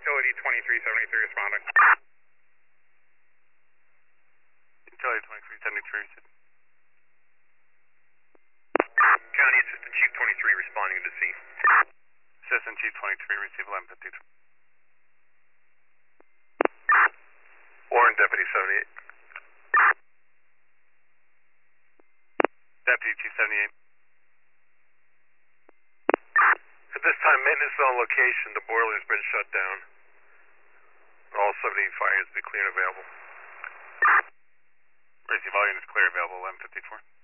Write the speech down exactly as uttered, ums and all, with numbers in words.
Utility twenty-three seventy-three responding. Utility twenty-three seventy-three. County Assistant Chief twenty-three responding to scene. Assistant Chief twenty-three, receive eleven fifty-three. Warren Deputy seventy-eight. Deputy Chief seventy-eight. At this time, maintenance on location. The boiler's been shut down. All seventy-eight fires be clear and available. Receive, all units clear, available eleven fifty-four.